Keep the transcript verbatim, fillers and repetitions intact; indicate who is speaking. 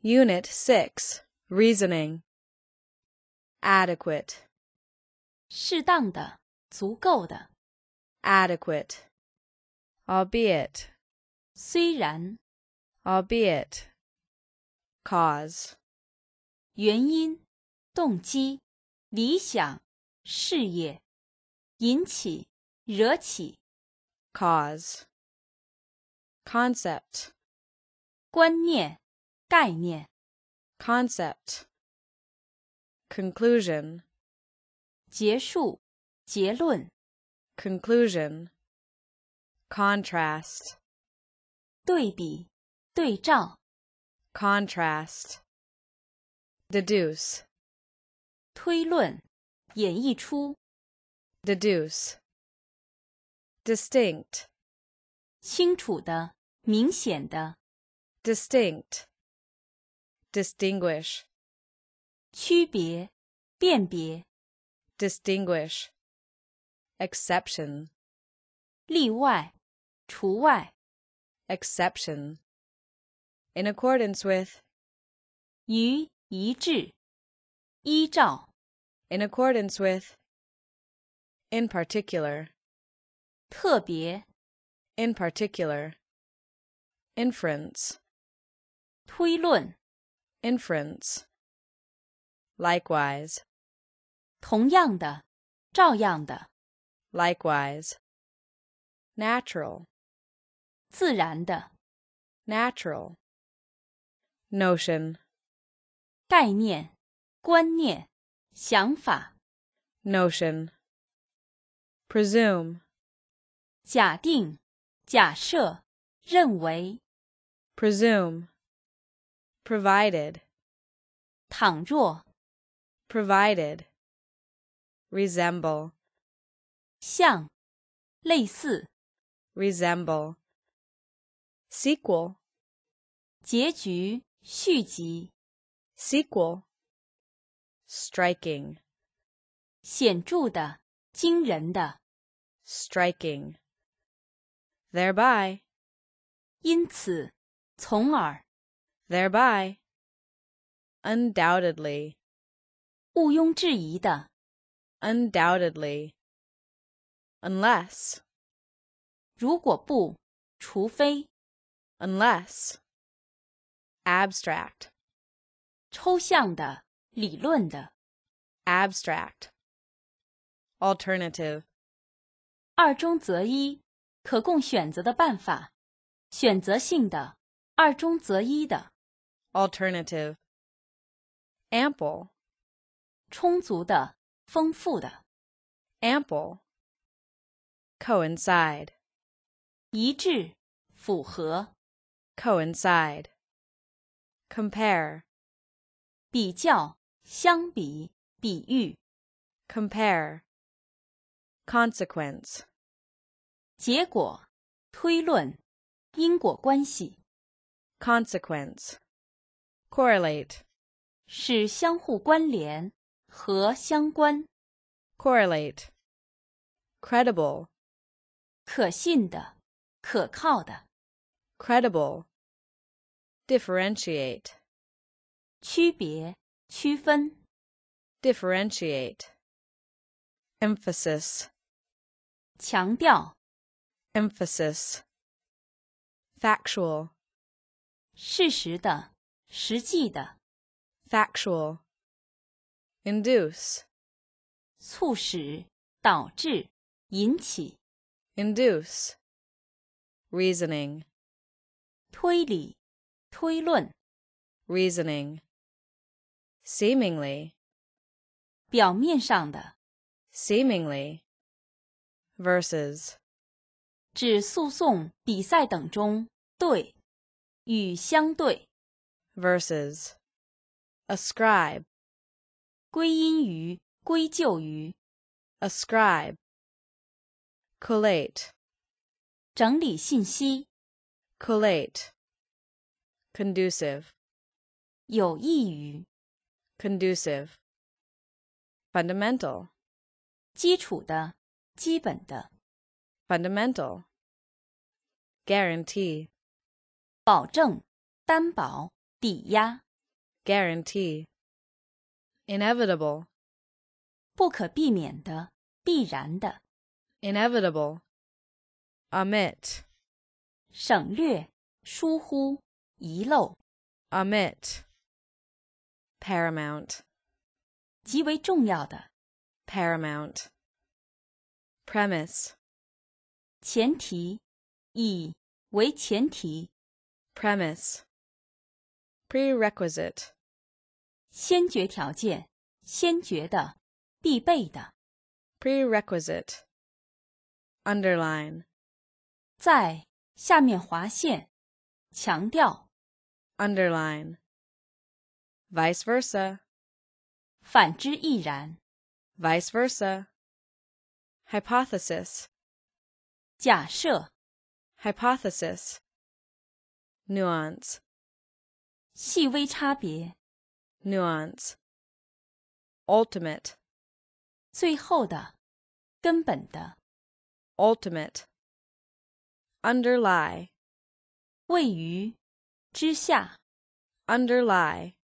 Speaker 1: Unit six, Reasoning. Adequate.
Speaker 2: 适当的，足够的。
Speaker 1: Adequate. Albeit.
Speaker 2: 虽然。
Speaker 1: Albeit. Cause.
Speaker 2: 原因、动机、理想、事业。引起、惹起。
Speaker 1: Cause. Concept.
Speaker 2: 观念、概念。
Speaker 1: Concept. Conclusion.
Speaker 2: 结束、结论。
Speaker 1: Conclusion. Contrast.
Speaker 2: 对比、对照。
Speaker 1: Contrast. Deduce.
Speaker 2: 推论、演绎出。
Speaker 1: Deduce. Distinct.
Speaker 2: 清楚的、明显的。
Speaker 1: Distinct. Distinguish.
Speaker 2: 区别、辨别。
Speaker 1: Distinguish. Exception.
Speaker 2: 例外、除外。
Speaker 1: Exception. In accordance with.
Speaker 2: 与一致。依照。
Speaker 1: In accordance with. In particular.
Speaker 2: 特别。
Speaker 1: In particular. Inference.
Speaker 2: 推论。
Speaker 1: Inference. Likewise.
Speaker 2: 同样的，照样的。
Speaker 1: Likewise. Natural.
Speaker 2: 自然的。
Speaker 1: Natural. Notion.
Speaker 2: 概念、观念、想法。
Speaker 1: Notion. Presume.
Speaker 2: 假定、假设、认为。
Speaker 1: Presume. Provided.
Speaker 2: 倘若。
Speaker 1: Provided. Resemble.
Speaker 2: 像。类似。
Speaker 1: Resemble. Sequel.
Speaker 2: 结局、续集。
Speaker 1: Sequel. Striking.
Speaker 2: 显著的、惊人的。
Speaker 1: Striking. Thereby.
Speaker 2: 因此，从而。
Speaker 1: Thereby. Undoubtedly.
Speaker 2: 毋庸置疑的。
Speaker 1: Undoubtedly. Unless.
Speaker 2: 如果不，除非。
Speaker 1: Unless. Abstract.
Speaker 2: 抽象的、理论的。
Speaker 1: Abstract. Alternative.
Speaker 2: 二中择一，可供选择的办法。选择性的，二中择一的。
Speaker 1: Alternative. Ample.
Speaker 2: 充足的，丰富的。
Speaker 1: Ample. Coincide.
Speaker 2: 一致，符合。
Speaker 1: Coincide. Compare.
Speaker 2: 比较，相比，比喻。
Speaker 1: Compare. Consequence.
Speaker 2: 结果，推论，因果关系。
Speaker 1: Consequence. Correlate.
Speaker 2: 是相互关联和相关。
Speaker 1: Correlate. Credible.
Speaker 2: 可信的，可靠的。
Speaker 1: Credible. Differentiate.
Speaker 2: 区别，区分。
Speaker 1: Differentiate. Emphasis.
Speaker 2: 强调。
Speaker 1: Emphasis. Factual.
Speaker 2: 事实的，实际的。
Speaker 1: Factual. Induce.
Speaker 2: 促使，导致，引起。
Speaker 1: Induce. Reasoning.
Speaker 2: 推理，推论。
Speaker 1: Reasoning. Seemingly.
Speaker 2: 表面上的。
Speaker 1: Seemingly. Versus.
Speaker 2: 指诉讼、比赛等中，对，与相对。
Speaker 1: Versus. Ascribe.
Speaker 2: 归因于，归咎于。
Speaker 1: Ascribe. Collate.
Speaker 2: 整理信息。
Speaker 1: Collate. Conducive.
Speaker 2: 有益于。
Speaker 1: Conducive. Fundamental.
Speaker 2: 基础的，基本的。
Speaker 1: Fundamental. Guarantee.
Speaker 2: 保证，担保，抵押。
Speaker 1: guarantee, inevitable,
Speaker 2: 不可避免的，必然的，
Speaker 1: inevitable, omit,
Speaker 2: 省略，疏忽，遗漏，
Speaker 1: omit, paramount,
Speaker 2: 极为重要的，
Speaker 1: paramount, premise,
Speaker 2: 前提，以为前提，
Speaker 1: premise, prerequisite,
Speaker 2: 先决条件，先决的，必备的，
Speaker 1: prerequisite, underline,
Speaker 2: 在下面划线，强调，
Speaker 1: underline, vice versa,
Speaker 2: 反之亦然，
Speaker 1: vice versa, hypothesis,
Speaker 2: 假设，
Speaker 1: hypothesis, nuance,
Speaker 2: 细微差别，
Speaker 1: nuance, ultimate,
Speaker 2: 最后的，根本的，
Speaker 1: ultimate, underlie,
Speaker 2: 位于之下，
Speaker 1: underlie,